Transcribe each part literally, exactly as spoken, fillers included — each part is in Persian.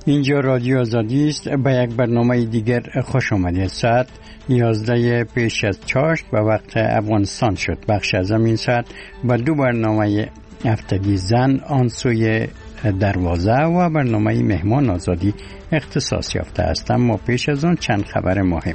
اینجا رادیو آزادی است. به یک برنامه دیگر خوش آمدید. ساعت یازده پیش از چاشت به وقت افغانستان شد. بخش از این ساعت با دو برنامه هفتگی زن آن سوی دروازه و برنامه مهمان آزادی اختصاص یافته است. اما پیش از آن چند خبر مهم.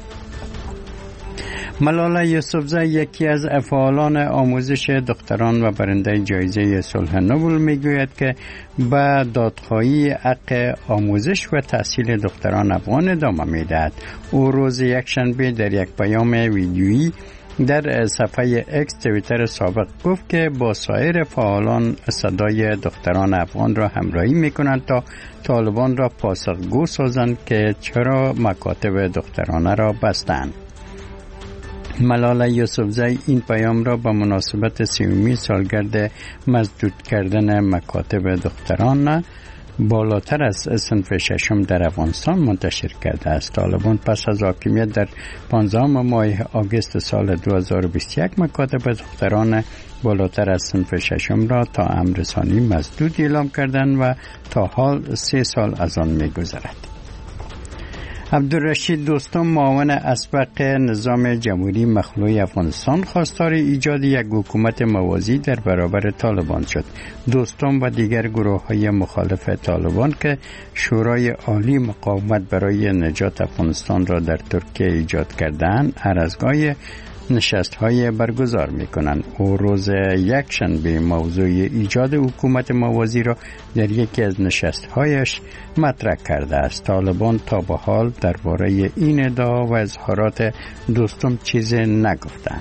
ملاله یوسفزی یکی از فعالان آموزش دختران و برنده جایزه صلح نوبل میگوید که به دادخواهی حق آموزش و تحصیل دختران افغان ادامه میدهد. او روز یکشنبه در یک پیام ویدیویی در صفحه اکس توییتر سابق گفت که با سایر فعالان صدای دختران افغان را همراهی میکنند تا طالبان را پاسخگو سازند که چرا مکاتب دخترانه را بستند. ملاله یوسفزی این پیام را به مناسبت سیومی سالگرد مسدود کردن مکاتب دختران بالاتر از صنف ششم در افغانستان منتشر کرده است. طالبان پس از حاکمیت در پانزدهم ماه آگوست سال دو هزار و بیست و یک مکاتب دختران بالاتر از صنف ششم را تا امررسانی مسدود اعلام کردند و تا حال سه سال از آن می‌گذرد. عبدالرشید دوستم معاون اسبق نظام جمهوری مخلوع افغانستان خواستار ایجاد یک حکومت موازی در برابر طالبان شد. دوستم و دیگر گروه های مخالف طالبان که شورای عالی مقاومت برای نجات افغانستان را در ترکیه ایجاد کردند هر از گاهی نشست های برگزار می کنند. او روز یکشنبه موضوع ایجاد حکومت موازی را در یکی از نشست هایش مطرح کرده است. طالبان تا به حال درباره این ادعا و اظهارات دوستم چیزی نگفتند.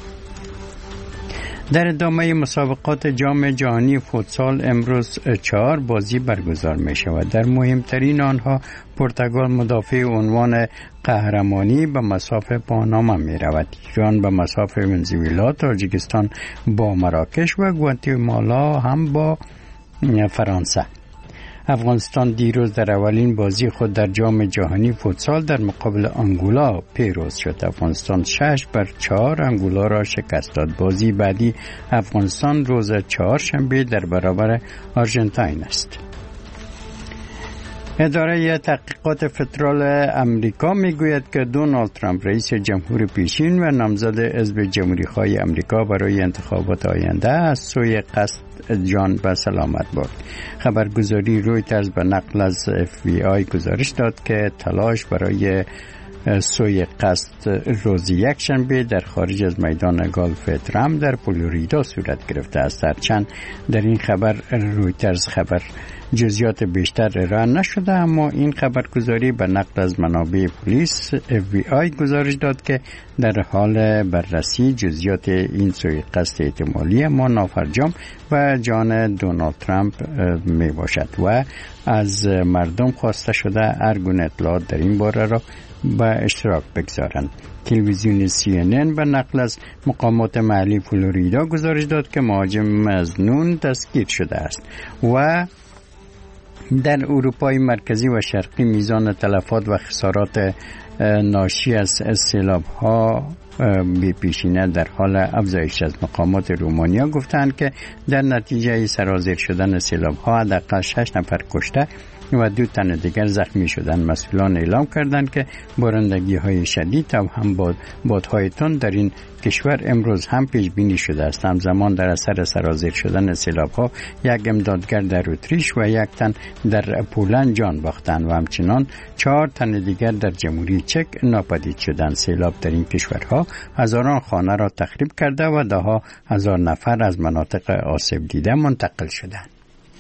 در ادامه مسابقات جام جهانی فوتسال امروز چهار بازی برگزار می شود. در مهمترین آنها پرتغال مدافع عنوان قهرمانی به مصاف پاناما می رود. ایران به مصاف ونزوئلا، تاجیکستان با مراکش و گواتمالا هم با فرانسه. افغانستان دیروز در اولین بازی خود در جام جهانی فوتسال در مقابل آنگولا پیروز شد. افغانستان شش بر چهار آنگولا را شکست داد. بازی بعدی افغانستان روز چهارشنبه در برابر آرژانتین است. اداره تحقیقات فدرال امریکا میگوید که دونالد ترامپ رئیس جمهور پیشین و نامزد حزب جمهوری‌خواه امریکا برای انتخابات آینده از سوی قصد جان به سلامت برد. خبرگزاری رویترز به نقل از اف بی آی گزارش داد که تلاش برای سوی قصد روز یکشنبه در خارج از میدان گالف ترامپ در فلوریدا صورت گرفته است. هرچند در این خبر رویترز خبر جزئیات بیشتر ارائه نشده، اما این خبرگزاری به نقل از منابع پلیس اف بی آی گزارش داد که در حال بررسی جزئیات این سوی قصد احتمالی ما نافرجام و جان دونالد ترامپ می باشد و از مردم خواسته شده هر گونه اطلاعات در این باره را به اشتراک بگذارند. تلویزیون سی ان ان به نقل از مقامات محلی فلوریدا گزارش داد که مهاجم مظنون دستگیر شده است و در اروپای مرکزی و شرقی میزان تلفات و خسارات ناشی از سیلاب‌ها به پیشینه در حال افزایش از مقامات رومانیا گفتند که در نتیجه سرازیر شدن سیلاب‌ها حداقل شش نفر کشته و دو تن دیگر زخمی شدند. مسئولان اعلام کردند که بارندگی‌های شدید و هم باد بادهای تند در این کشور امروز هم پیش بینی شده است. همزمان در اثر سرازیر شدن سیلاب‌ها یک امدادگر در اتریش و یک تن در پولند جان باختند و همچنان چهار تن دیگر در جمهوری چک ناپدید شدند. سیلاب در این کشورها هزاران خانه را تخریب کرده و ده ها هزار نفر از مناطق آسیب دیده منتقل شدند.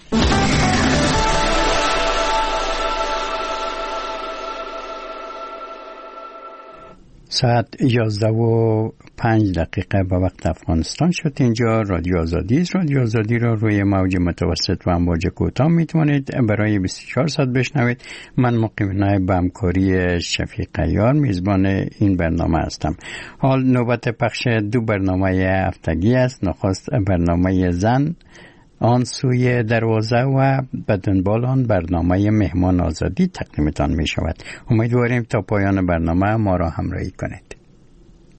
ساعت یازده و پنج دقیقه به وقت افغانستان شد. اینجا رادیو آزادی است. رادیو آزادی را روی موج متوسط و امواج کوتاه میتونید برای بیست و چهار ساعت بشنوید. من مقیم نایب همکاری شفیق عیار میزبان این برنامه هستم. حال نوبت پخش دو برنامه هفتگی است. نخست برنامه زن آن سوی دروازه و به دنبال آن برنامه مهمان آزادی تقدیمتان می شود. امیدواریم تا پایان برنامه ما را همراهی کنید.